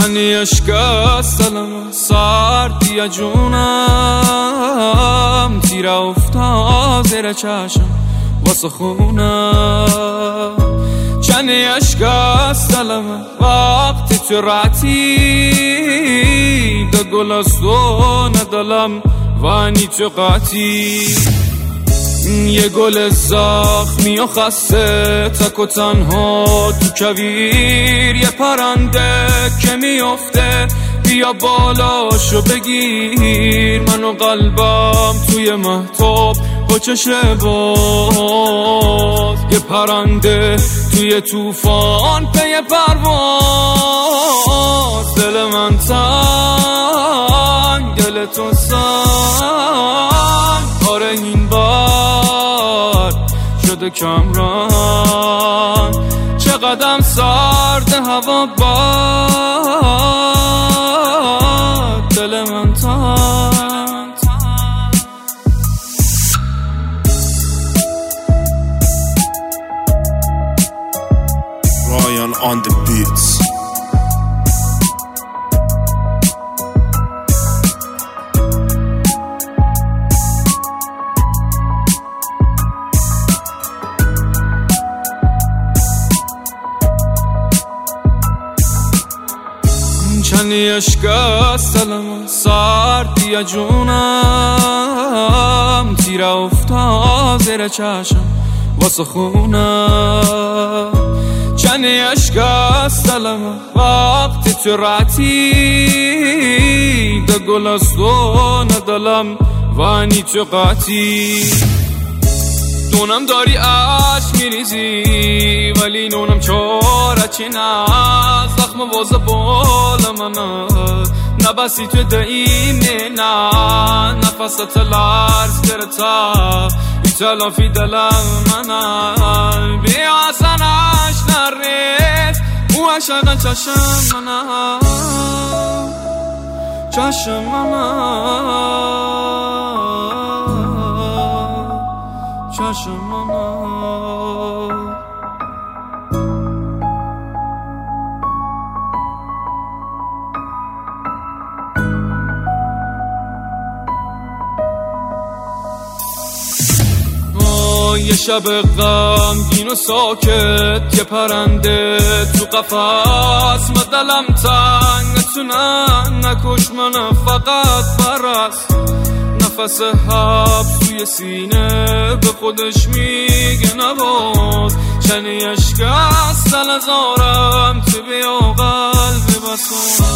چنی عشق است دلم سردی جونم، تیر افتاد زیر چشم واسه خونم. چنی عشق است دلم وقتی تو رتی، ده گل است و ندلم وانی تو قطی. یه گل زخمی و خسته تک و تنها تو کویر، یه پرنده که میفته بیا بالاشو بگیر. من و قلبم توی مهتاب با چشم باز، یه پرنده توی طوفان پی پرواز. دل من تنگ دل تو سنگ، آره این بار شده کمران. چقدر سرد هوا باد، دل من تنگ. Ryan on the beats. چنی عشق است دلم سردی جونم، تیر افتاد زیر چشم واسه خونم. چنی عشق است دلم وقتی تو رتی، ده گل است و ندلم وانی تو قطی. دونم داری عشق میریزی ولی نونم چارچی نه، زخم واسه بال منه نبسی تو دایمه نه. نفست لرز گرتا تلافی دلم منه، بیا حسنش نریز او عشقا چشم منه، چشم منه، چشم منه. یه شب غمگین و ساکت، یه پرنده تو قفس، من دلم تنگ نتونن نکش من فقط برس. نفس حبس توی سینه به خودش میگه نباز. چنی عشق است دل زارم تو بیا قلبی بسون.